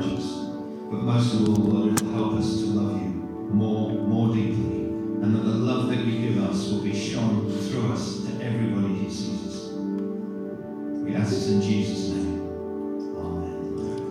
encourage us. But most of all, Lord, it will help us to love you more deeply, and that the love that you give us will be shown through us to everybody who sees us. We ask this in Jesus' name. Amen.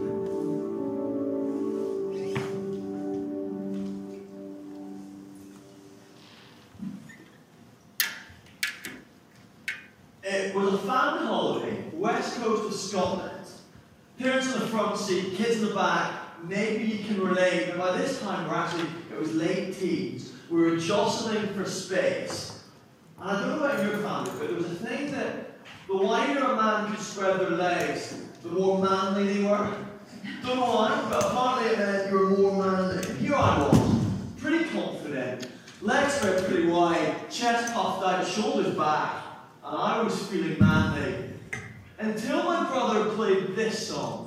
It was a family holiday, west coast of Scotland. Parents in the front seat, kids in the back. Maybe you can relate, but by this time it was late teens. We were jostling for space. And I don't know about your family, but there was a thing that the wider a man could spread their legs, the more manly they were. Don't know why, but apparently it meant you were more manly. And here I was, pretty confident, legs spread pretty wide, chest puffed out, shoulders back, and I was feeling manly. Until my brother played this song.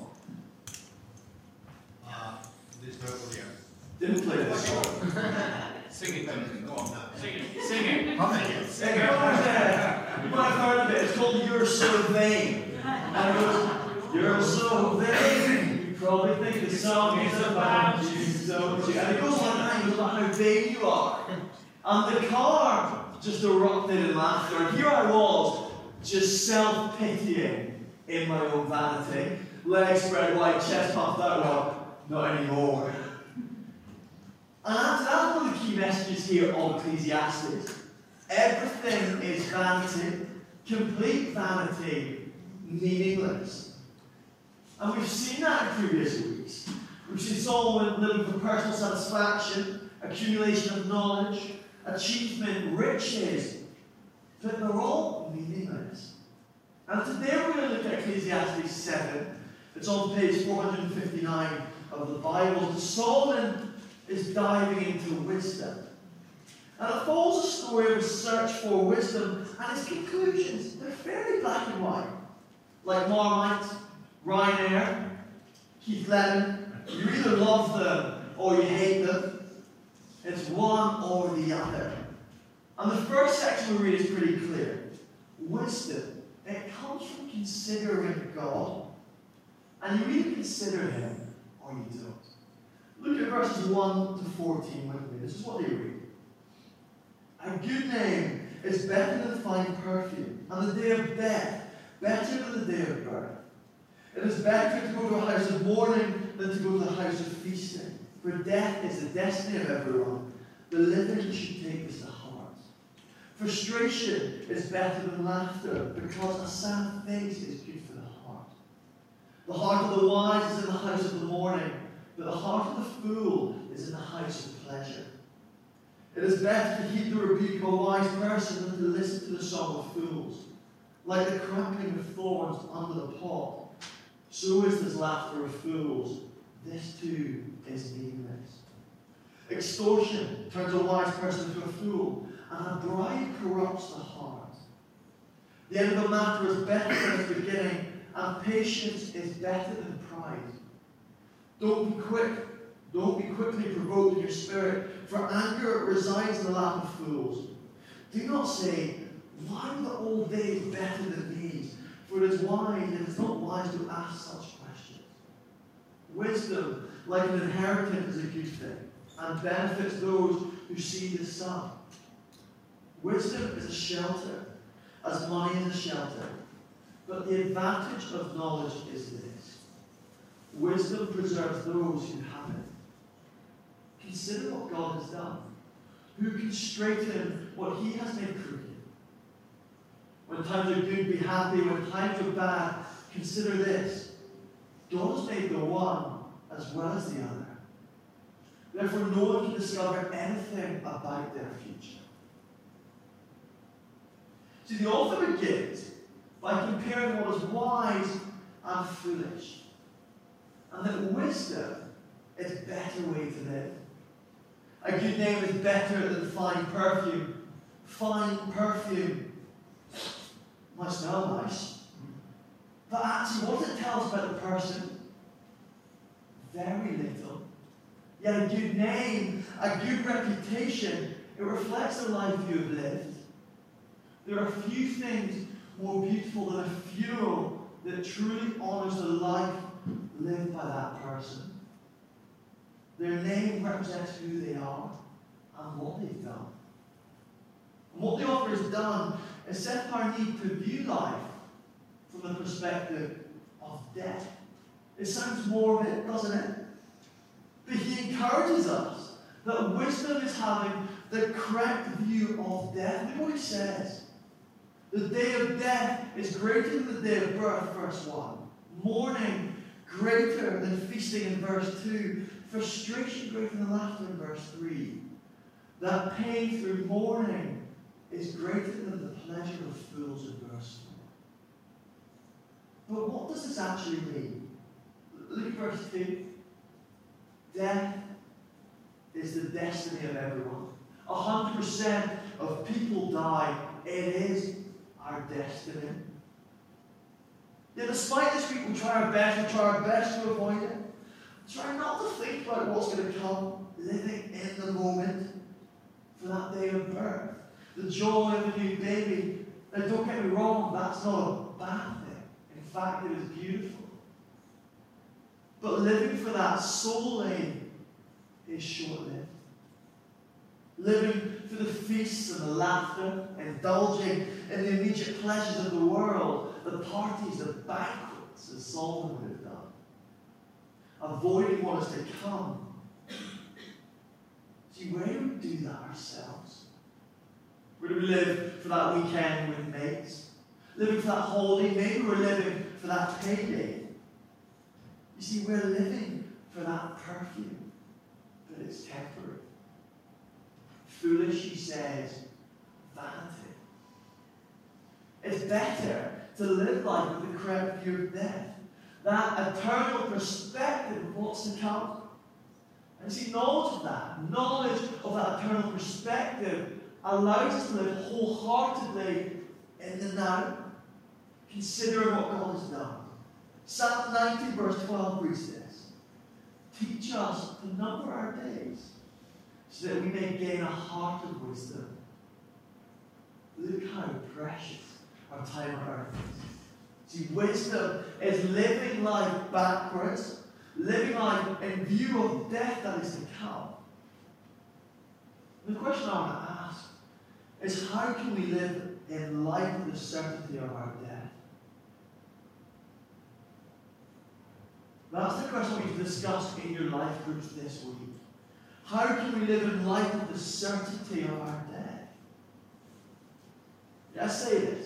Didn't play this song. Sing it then. Go on. Sing it. Sing it. Come on. Sing it. You might have heard of it. It's called You're So Vain. And it goes, you're so vain. You probably think the song is about you, don't you? And it goes on and goes about how vain you are. And the car just erupted in laughter. And here I was, just self-pitying in my own vanity. Legs spread wide, chest puffed out. Well, not anymore. And that's one of the key messages here of Ecclesiastes. Everything is vanity, complete vanity, meaningless. And we've seen that in previous weeks. We've seen Solomon living for personal satisfaction, accumulation of knowledge, achievement, riches, but they're all meaningless. And today we're going to look at Ecclesiastes 7. It's on page 459 of the Bible. And Solomon is diving into wisdom. And it follows a story of a search for wisdom, and its conclusions, they're fairly black and white. Like Marmite, Ryanair, Keith Lemon, you either love them or you hate them. It's one or the other. And the first section we read is pretty clear. Wisdom, it comes from considering God. And you either consider Him or you don't. Look at verses 1 to 14 with me. This is what they read. A good name is better than fine perfume, and the day of death better than the day of birth. It is better to go to a house of mourning than to go to the house of feasting. For death is the destiny of everyone. The living should take this to heart. Frustration is better than laughter, because a sad face is good for the heart. The heart of the wise is in the house of the mourning, but the heart of the fool is in the house of pleasure. It is better to heed the rebuke of a wise person than to listen to the song of fools. Like the crackling of thorns under the pot, so is this laughter of fools. This too is meaningless. Extortion turns a wise person into a fool, and a bribe corrupts the heart. The end of a matter is better than its beginning, and patience is better than pride. Don't be quickly provoked in your spirit, for anger resides in the lap of fools. Do not say, why are the old days better than these? For it is not wise to ask such questions. Wisdom, like an inheritance, is a good thing, and benefits those who see the sun. Wisdom is a shelter, as money is a shelter. But the advantage of knowledge is this. Wisdom preserves those who have it. Consider what God has done. Who can straighten what He has made crooked? When times are good, be happy. When times are bad, consider this. God has made the one as well as the other. Therefore, no one can discover anything about their future. See, the author begins by comparing what is wise and foolish. And that wisdom is a better way to live. A good name is better than fine perfume. Fine perfume might smell nice, but actually what does it tell us about the person? Very little. Yet a good name, a good reputation, it reflects the life you have lived. There are few things more beautiful than a funeral that truly honours the life lived by that person. Their name represents who they are and what they've done. And what the author has done is set our need to view life from the perspective of death. It sounds more of it, doesn't it? But he encourages us that wisdom is having the correct view of death. Look what he says. The day of death is greater than the day of birth, verse 1. Mourning greater than feasting in verse 2. Frustration greater than laughter in verse 3. That pain through mourning is greater than the pleasure of fools in verse 4. But what does this actually mean? Look at verse 2. Death is the destiny of everyone. 100% of people die. It is our destiny. Yet despite this, we try our best to avoid it. Try not to think about what's going to come, living in the moment for that day of birth. The joy of a new baby. Now don't get me wrong, that's not a bad thing. In fact, it is beautiful. But living for that solely is short-lived. Living for the feasts and the laughter, indulging in the immediate pleasures of the world, the parties, the banquets, as Solomon would have done. Avoiding what is to come. See, where do we do that ourselves? Where do we live for that weekend with mates? Living for that holiday? Maybe we're living for that payday. You see, we're living for that perfume, but it's temporary. Foolish, he says, vanity. It's better to live life with the correct view of death. That eternal perspective of what's to come. And see, knowledge of that eternal perspective allows us to live wholeheartedly in the now, considering what God has done. Psalm 90 verse 12 reads this. Teach us to number our days, so that we may gain a heart of wisdom. Look how precious our time on earth is. See, wisdom is living life backwards, living life in view of death that is to come. And the question I want to ask is, how can we live in light of the certainty of our death? That's the question we can discuss in your life groups this week. How can we live in light of the certainty of our death? I say this.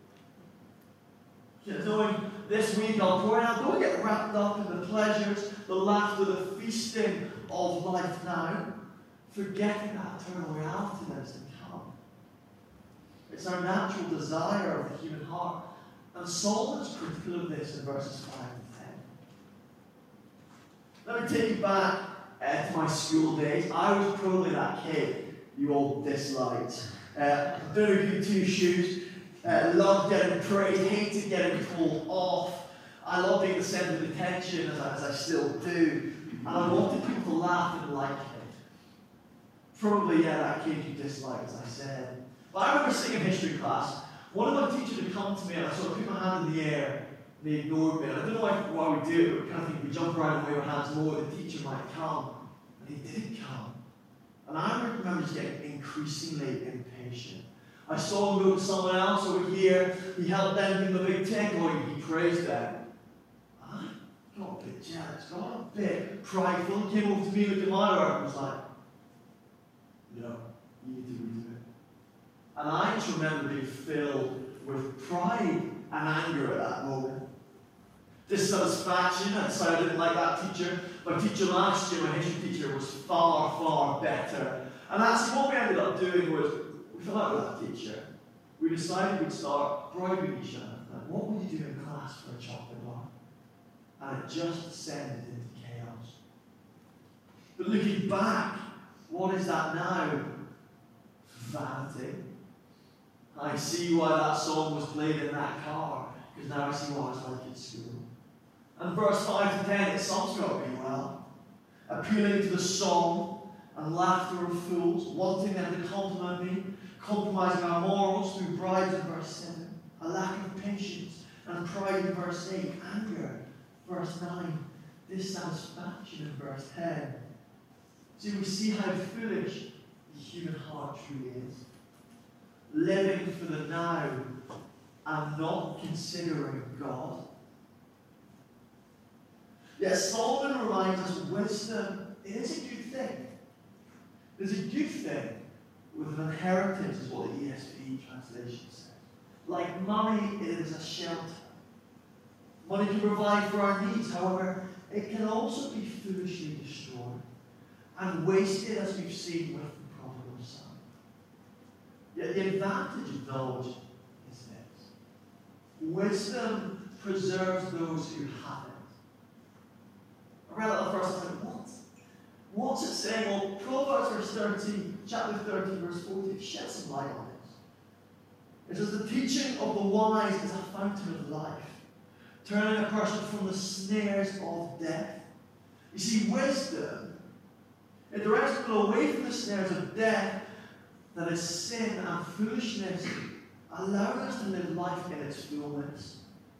Knowing this week I'll pour out, don't get wrapped up in the pleasures, the laughter, the feasting of life now, forgetting that eternal reality that is to come. It's our natural desire of the human heart. And Solomon's critical of this in verses 5 and 10. Let me take you back to my school days. I was probably that kid you all disliked. Very good two shoes. Loved getting praised, hated getting told off. I loved being the centre of attention, as I still do. And I wanted people to laugh and like it. Probably, that kid you disliked, as I said. But I remember sitting in history class. One of my teachers would come to me and I sort of put my hand in the air. And they ignored me. And I don't know why we do it, but we kind of think we jump around and wave our hands more, the teacher might come. And he didn't come. And I remember just getting increasingly impatient. I saw him go to someone else over here. He helped them give him a big tickle. He praised them. I got a bit jealous, got a bit prideful. He came over to me, looked at my work, and was like, no, you need to redo it. And I just remember being filled with pride and anger at that moment. Dissatisfaction, and so I didn't like that teacher. My teacher last year, my history teacher, was far, far better. And that's what we ended up doing was, we fell out with that teacher. We decided we'd start bribing each other. Like, what would you do in class for a chocolate bar? And it just descended into chaos. But looking back, what is that now? Vanity. I see why that song was played in that car, because now I see what it's like at school. And verse 5 to 10, it sums it up really well. Appealing to the song and laughter of fools, wanting them to compliment me, compromising our morals through bribes in verse 7, a lack of patience and pride in verse 8, anger, verse 9, dissatisfaction in verse 10, See, we see how foolish the human heart truly is. Living for the now and not considering God. Yet Solomon reminds us wisdom, it is a good thing. It is a good thing with an inheritance, is what the ESV translation says. Like money, it is a shelter. Money can provide for our needs, however, it can also be foolishly destroyed and wasted, as we've seen with the prodigal son. Yet the advantage of knowledge is this. Wisdom preserves those who have it. I read that the first time, what's it saying? Well, Proverbs verse 13, chapter 13, verse 14, shed some light on this. It says, the teaching of the wise is a fountain of life, turning a person from the snares of death. You see, wisdom, it directs people away from the snares of death, that is sin and foolishness, allowing us to live life in its fullness.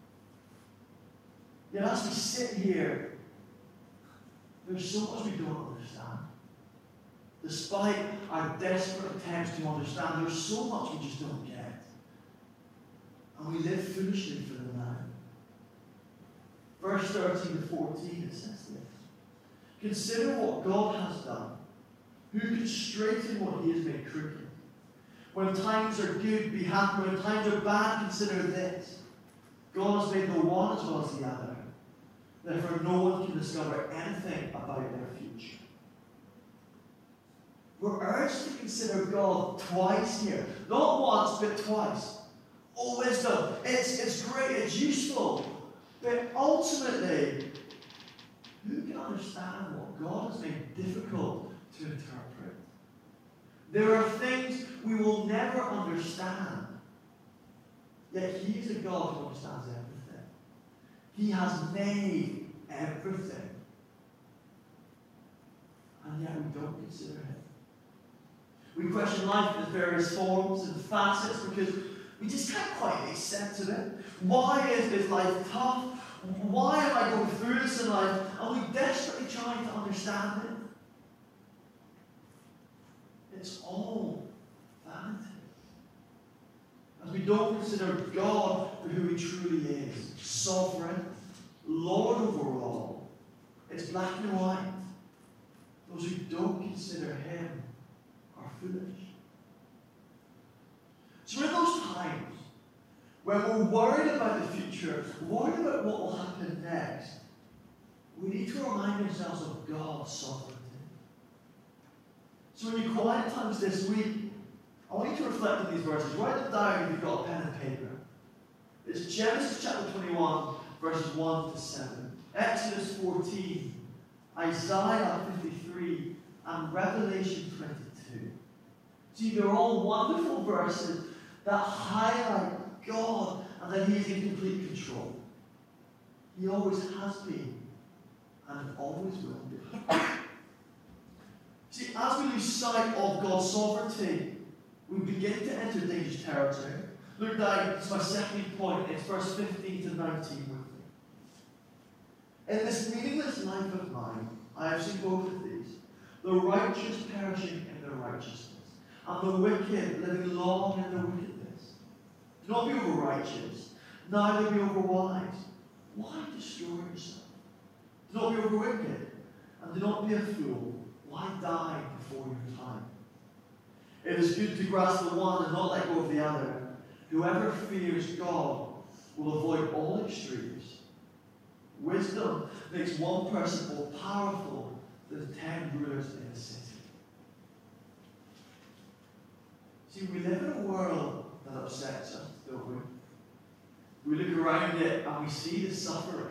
Yet as we sit here, there's so much we don't understand. Despite our desperate attempts to understand, there's so much we just don't get. And we live foolishly for the now. Verse 13 to 14, it says this. Consider what God has done. Who can straighten what he has made crooked? When times are good, be happy. When times are bad, consider this. God has made the one as well as the other. Therefore, no one can discover anything about their future. We're urged to consider God twice here. Not once, but twice. Oh, wisdom, it's great, it's useful. But ultimately, who can understand what God has made difficult to interpret? There are things we will never understand. Yet he is a God who understands everything. He has made everything. And yet we don't consider him. We question life in its various forms and facets because we just can't quite make sense of it. Why is life tough? Why am I going through this in life? And we desperately try to understand it. It's all vanity. As we don't consider God for who he truly is, sovereign, Lord over all. It's black and white. Those who don't consider him are foolish. So in those times when we're worried about the future, worried about what will happen next, we need to remind ourselves of God's sovereignty. So in your quiet times this week, I want you to reflect on these verses. Write them down if you've got a pen and paper. It's Genesis chapter 21, verses 1 to 7. Exodus 14, Isaiah 53, and Revelation 22. See, they're all wonderful verses that highlight God and that he is in complete control. He always has been and always will be. See, as we lose sight of God's sovereignty, we begin to enter dangerous territory. Look down, it's my second point. It's verse 15 to 19 with me. In this meaningless life of mine, I have seen both of these. The righteous perishing in their righteousness, and the wicked living long in their wickedness. Do not be over-righteous, neither be over-wise. Why destroy yourself? Do not be over-wicked, and do not be a fool. Why die before your time? It is good to grasp the one and not let go of the other. Whoever fears God will avoid all extremes. Wisdom makes one person more powerful than 10 rulers in a city. See, we live in a world that upsets us, don't we? We look around it and we see the suffering.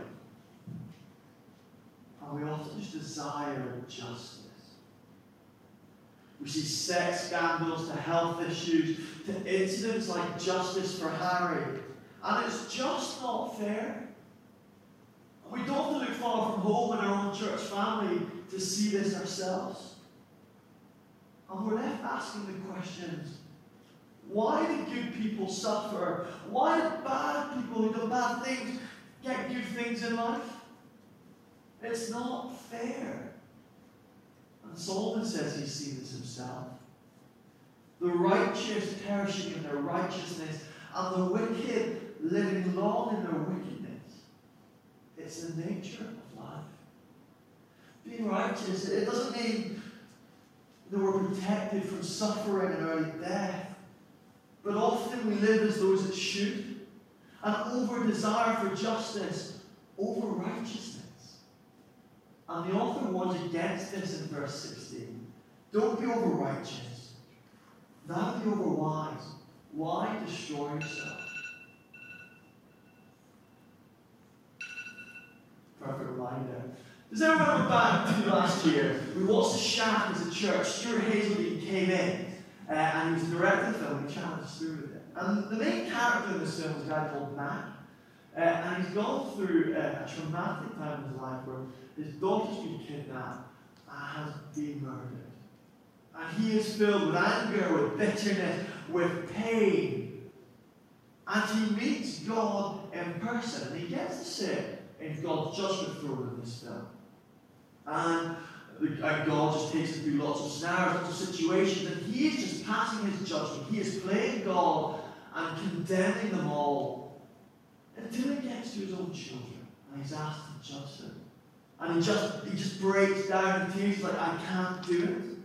And we often just desire justice. We see sex scandals to health issues to incidents like Justice for Harry. And it's just not fair. And we don't have to look far from home in our own church family to see this ourselves. And we're left asking the questions, why do good people suffer? Why do bad people who do bad things get good things in life? It's not fair. And And Solomon says he's seen this himself. The righteous perishing in their righteousness, and the wicked living long in their wickedness. It's the nature of life. Being righteous, it doesn't mean that we're protected from suffering and early death. But often we live as those that should, and over desire for justice over righteousness. And the author warns against this in verse 16. Don't be over righteous, neither be over wise. Why destroy yourself? Perfect reminder. Does anyone remember back to last year? We watched The Shaft as a church. Stuart Hazeldean came in and he was the director of the film and he challenged us through with it. And the main character in this film is a guy called Mac. And he's gone through a traumatic time in his life where his daughter's been kidnapped and has been murdered. And he is filled with anger, with bitterness, with pain. And he meets God in person. And he gets to sit in God's judgment throne in this film. And God just takes him through lots of snares, lots of situations, and he is just passing his judgment. He is playing God and condemning them all until he gets to his own children and he's asked to judge them. And he just breaks down in tears like, I can't do it.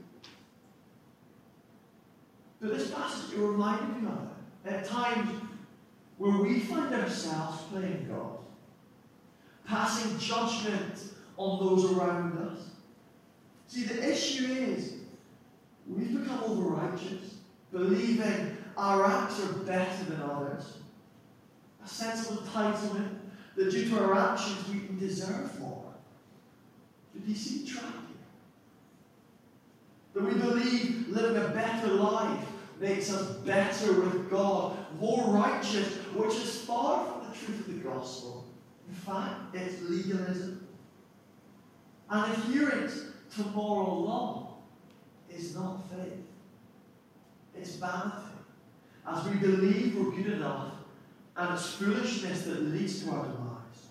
But this passage, it reminded me of it. At times where we find ourselves playing God, passing judgment on those around us. See, the issue is, we've become over-righteous, believing our acts are better than others. A sense of entitlement that due to our actions we can deserve more. Do you see the trap here? That we believe living a better life makes us better with God, more righteous, which is far from the truth of the gospel. In fact, it's legalism. And adherence to moral law is not faith. It's vanity. As we believe we're good enough, and it's foolishness that leads to our demise.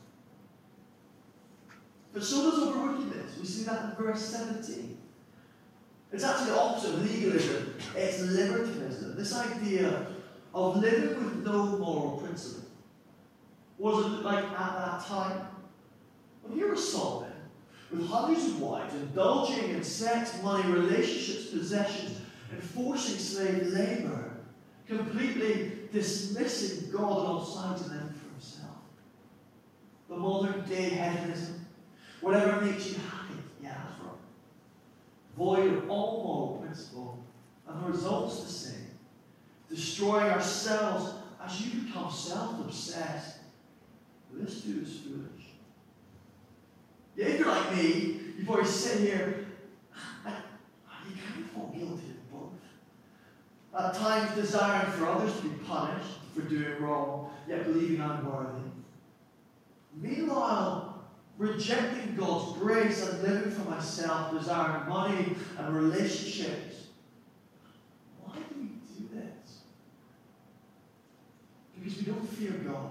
But so does over wickedness. We see that in verse 17. It's actually the opposite of legalism. It's libertinism. This idea of living with no moral principle. What was it like at that time? Well, here was Solomon, with hundreds of wives, indulging in sex, money, relationships, possessions, enforcing slave labor, completely dismissing God on all sides and then for himself. The modern day hedonism, whatever makes you happy, yeah, that's right. Void of all moral principle, and the result's the same. Destroying ourselves as you become self-obsessed. This too is foolish. Yeah, if you're like me, you probably sit here and you kind of fall guilty of both. At times desiring for others to be punished for doing wrong, yet believing I'm worthy. Meanwhile, rejecting God's grace and living for myself, desiring money and relationships. Why do we do this? Because we don't fear God.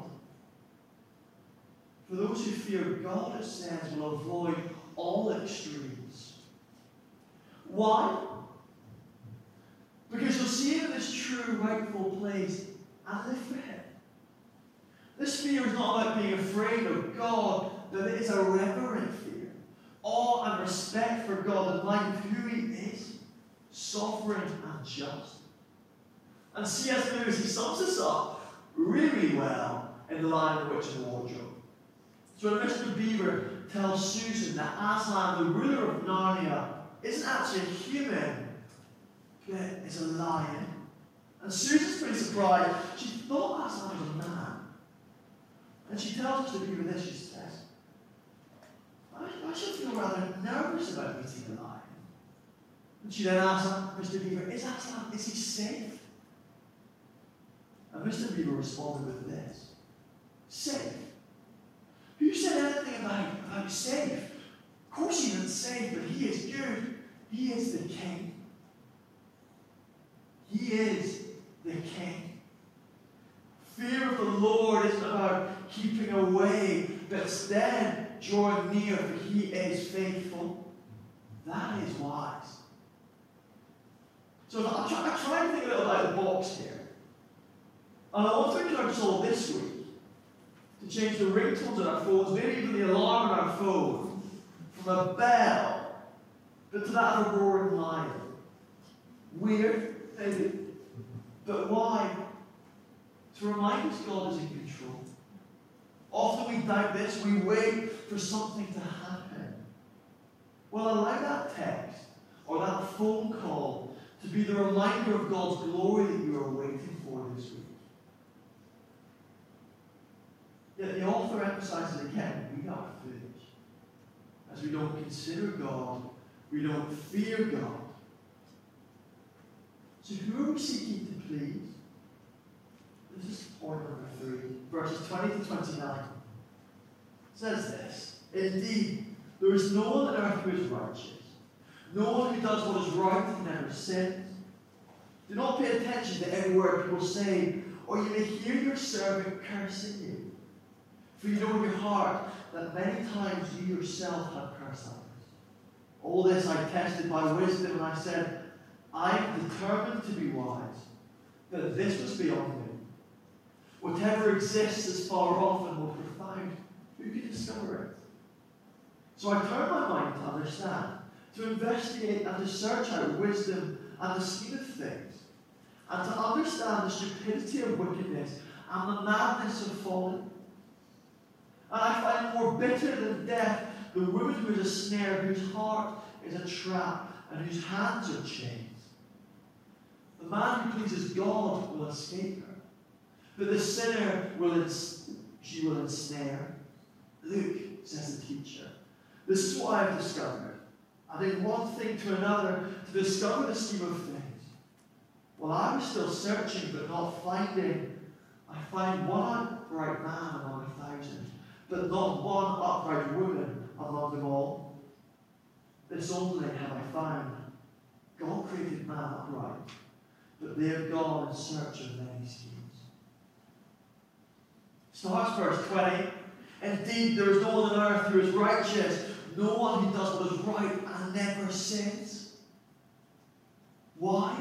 For those who fear God, it says, will avoid all extremes. Why? Because you'll see him in his true, rightful place and live for him. This fear is not about being afraid of God, but it is a reverent fear. Awe and respect for God in light of who he is, sovereign and just. And C.S. Lewis, he sums this up really well in The Lion, the Witch, and the Wardrobe. So when Mr. Beaver tells Susan that Aslan, the ruler of Narnia, isn't actually a human, but is a lion. And Susan's pretty surprised. She thought Aslan was a man. And she tells Mr. Beaver this, she says, I should feel rather nervous about meeting a lion. And she then asks Mr. Beaver, is he safe? And Mr. Beaver responded with this, safe? Who said anything about safe? Of course he isn't safe, but he is good. He is the king. He is the king. Fear of the Lord isn't about keeping away, but instead drawing near, for he is faithful. That is wise. So I'm trying to think a little out of the box here. And I want to encourage us all this week to change the ringtones on our phones, maybe even the alarm on our phone, from a bell, but to that of a roaring lion. Weird, maybe. But why? To remind us God is in control. Often we doubt this, we wait for something to happen. Well, allow that text or that phone call to be the reminder of God's glory that you are waiting for this week. Yet the author emphasizes again, we are foolish. As we don't consider God, we don't fear God. So who are we seeking to please? This is point number 3, verses 20 to 29. It says this, indeed, there is no one on earth who is righteous. No one who does what is right and never sins. Do not pay attention to every word people say, or you may hear your servant cursing you. For you know in your heart that many times you yourself have cursed others. All this I tested by wisdom, and I said, I am determined to be wise, but this was beyond me. Whatever exists is far off and more profound. Who can discover it? So I turned my mind to understand, to investigate and to search out wisdom and the scheme of things, and to understand the stupidity of wickedness and the madness of folly. And I find more bitter than death the woman who is a snare, whose heart is a trap, and whose hands are chains. The man who pleases God will escape her, but the sinner she will ensnare. Look, says the teacher, this is what I have discovered. Adding one thing to another to discover the scheme of things. While I was still searching but not finding, I find one upright man among 1,000, but not one upright woman among them all. This only have I found. God created man upright, but they have gone in search of many schemes. Starts verse 20. Indeed, there is no one on earth who is righteous, no one who does what is right and never sins. Why?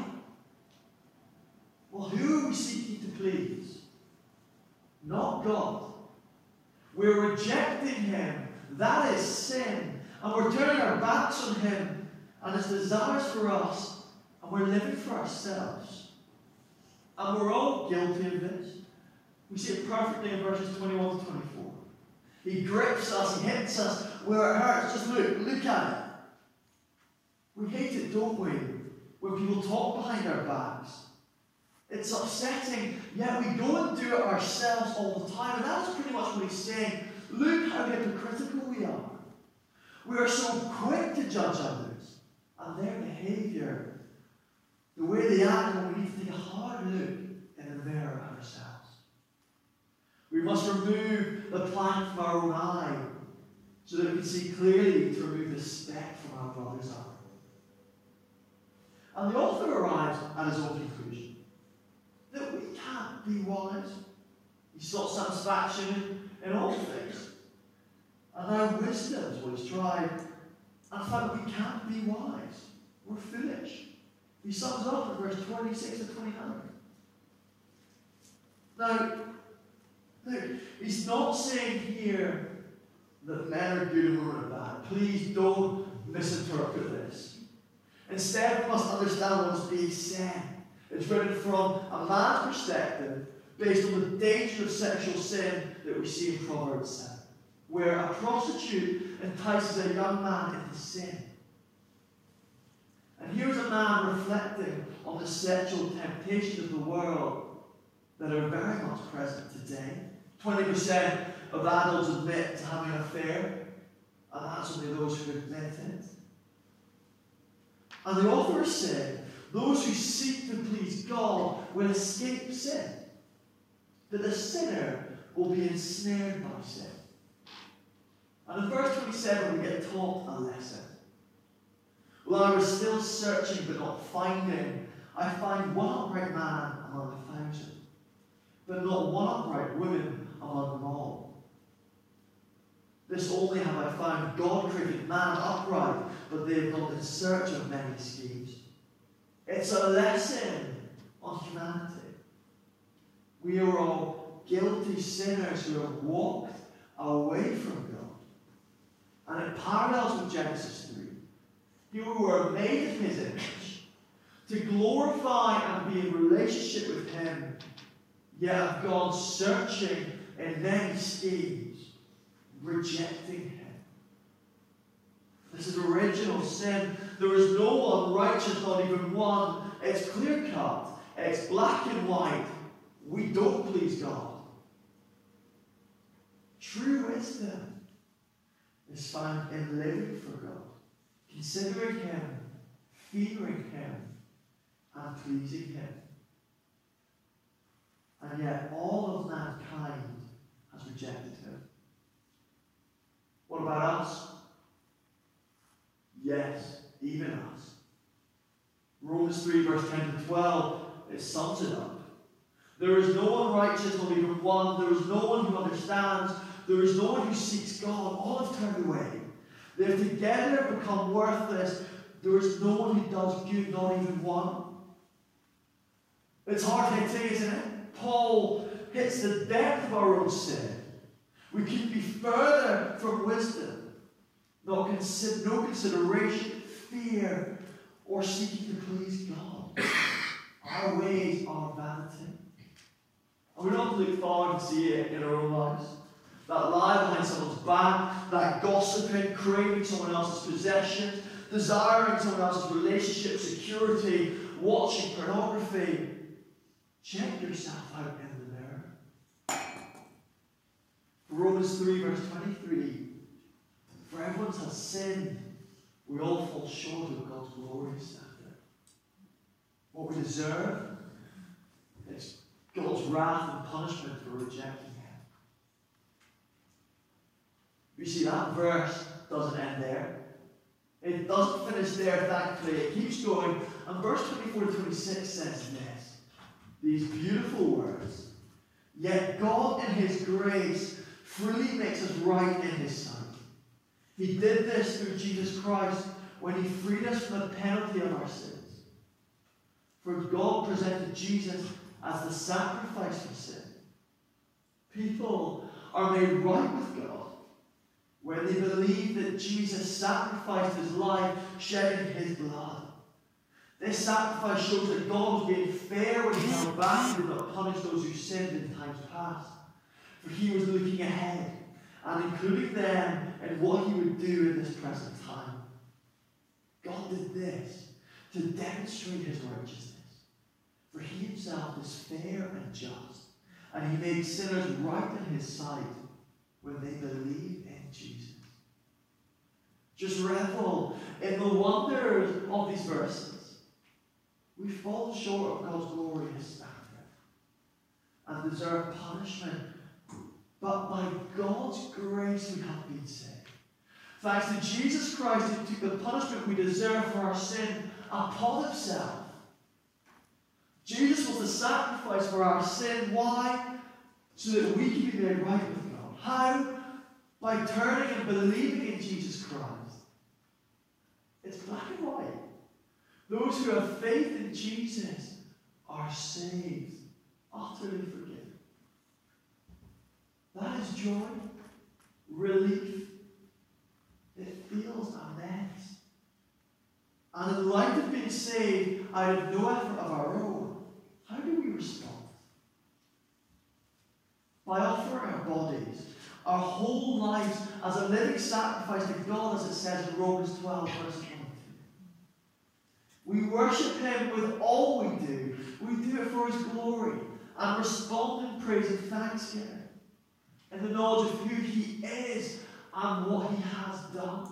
Well, who are we seeking to please? Not God. We're rejecting Him. That is sin. And we're turning our backs on Him and His desires for us. And we're living for ourselves. And we're all guilty of this. We see it perfectly in verses 21 to 24. He grips us, He hits us where it hurts. Just look at it. We hate it, don't we? When people talk behind our backs. It's upsetting, yet we go and do it ourselves all the time. And that's pretty much what he's saying. Look how hypocritical we are. We are so quick to judge others and their behaviour, the way they act, when we need to take a hard look in the mirror at ourselves. We must remove the plank from our own eye so that we can see clearly to remove the speck from our brother's eye. And the author arrives at his own conclusion, that we can't be wise. He sought satisfaction in all things. And our wisdom is what he's tried, and found we can't be wise. We're foolish. He sums up in verse 26 to 29. Now, look, he's not saying here that men are good and women are bad. Please don't misinterpret this. Instead, we must understand what is being said. It's written from a man's perspective, based on the danger of sexual sin that we see in Proverbs 7, where a prostitute entices a young man into sin. And here's a man reflecting on the sexual temptations of the world that are very much present today. 20% of adults admit to having an affair, and that's only those who admit it. And the author said, those who seek to please God will escape sin, but the sinner will be ensnared by sin. And in verse 27 we get taught a lesson. While I was still searching but not finding, I find one upright man among 1,000, but not one upright woman among them all. This only have I found: God created man upright, but but they've gone in search of many schemes. It's a lesson on humanity. We are all guilty sinners who have walked away from God. And it parallels with Genesis 3. You were made in His image to glorify and be in relationship with Him, yet of God searching in many schemes, rejecting Him. This is original sin. There is no one righteous, not even one. It's clear cut. It's black and white. We don't please God. True wisdom is found in living for God, considering Him, fearing Him, and pleasing Him. And yet all of mankind has rejected Him. What about us? Yes, even us. Romans 3 verse 10 to 12, it sums it up. There is no one righteous, not even one. There is no one who understands. There is no one who seeks God. All have turned away. They have together become worthless. There is no one who does good, not even one. It's hard hitting, isn't it? Paul hits the depth of our own sin. We couldn't be further from wisdom. No consideration, fear, or seeking to please God. Our ways are vanity. And we don't look forward to see it in our own lives. That lie behind someone's back, that gossiping, craving someone else's possessions, desiring someone else's relationship, security, watching pornography. Check yourself out in the mirror. Romans 3 verse 23. For everyone has sinned, we all fall short of God's glorious standard. What we deserve is God's wrath and punishment for rejecting Him. You see, that verse doesn't end there. It doesn't finish there, thankfully. It keeps going. And verse 24 to 26 says this. These beautiful words. Yet God in His grace freely makes us right in His sight. He did this through Jesus Christ when He freed us from the penalty of our sins. For God presented Jesus as the sacrifice for sin. People are made right with God when they believe that Jesus sacrificed His life, shedding His blood. This sacrifice shows that God was being fair when He held back and did not punish those who sinned in times past. For He was looking ahead and including them in what He would do in this present time. God did this to demonstrate His righteousness. For He Himself is fair and just, and He made sinners right in His sight when they believe in Jesus. Just revel in the wonders of these verses. We fall short of God's glorious standard and deserve punishment. But by God's grace we have been saved. Thanks to Jesus Christ, who took the punishment we deserve for our sin upon Himself. Jesus was the sacrifice for our sin. Why? So that we can be made right with God. How? By turning and believing in Jesus Christ. It's black and white. Those who have faith in Jesus are saved, utterly forgiven. That is joy, relief. It feels immense. And in light of being saved out of no effort of our own, how do we respond? By offering our bodies, our whole lives as a living sacrifice to God, as it says in Romans 12, verse 22. We worship Him with all we do. We do it for His glory and respond in praise and thanksgiving in the knowledge of who He is and what He has done.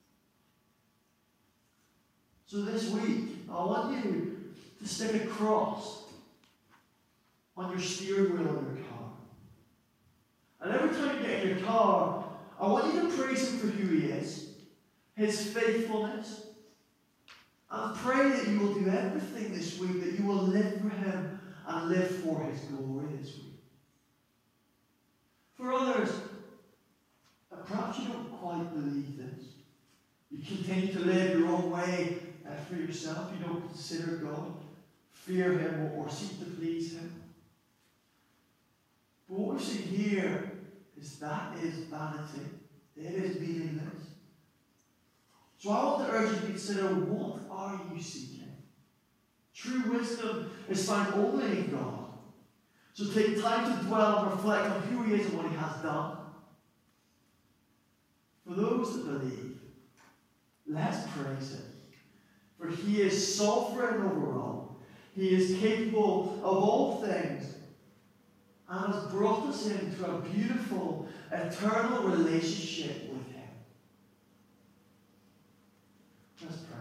So this week, I want you to stick a cross on your steering wheel of your car. And every time you get in your car, I want you to praise Him for who He is, His faithfulness, and pray that you will do everything this week, that you will live for Him and live for His glory this week. For others, perhaps you don't quite believe this. You You continue to live your own way for yourself. You don't consider God, fear Him, or seek to please Him. But what we see here is that is vanity. It is meaningless. So I want to urge you to consider, what are you seeking? True wisdom is found only in God. So take time to dwell and reflect on who He is and what He has done. For those that believe, let's praise Him. For He is sovereign over all. He is capable of all things and has brought us into a beautiful, eternal relationship with Him. Let's pray.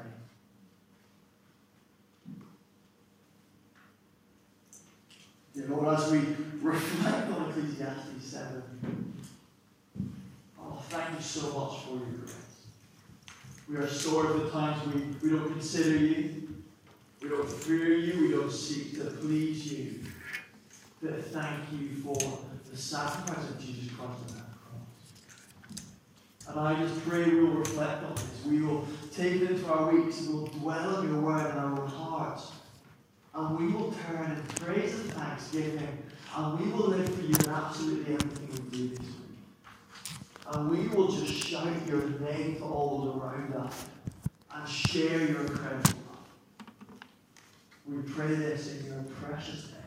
Dear Lord, as we reflect on Ecclesiastes 7, oh, thank you so much for your grace. We are sorry for the times we don't consider you, we don't fear you, we don't seek to please you. But thank you for the sacrifice of Jesus Christ on that cross. And I just pray we will reflect on this. We will take it into our weeks and we'll dwell on your word in our own hearts. And we will turn in praise and thanksgiving. And we will live for you in absolutely everything we do this week. And we will just shout your name to all those around us and share your incredible love. We pray this in your precious name.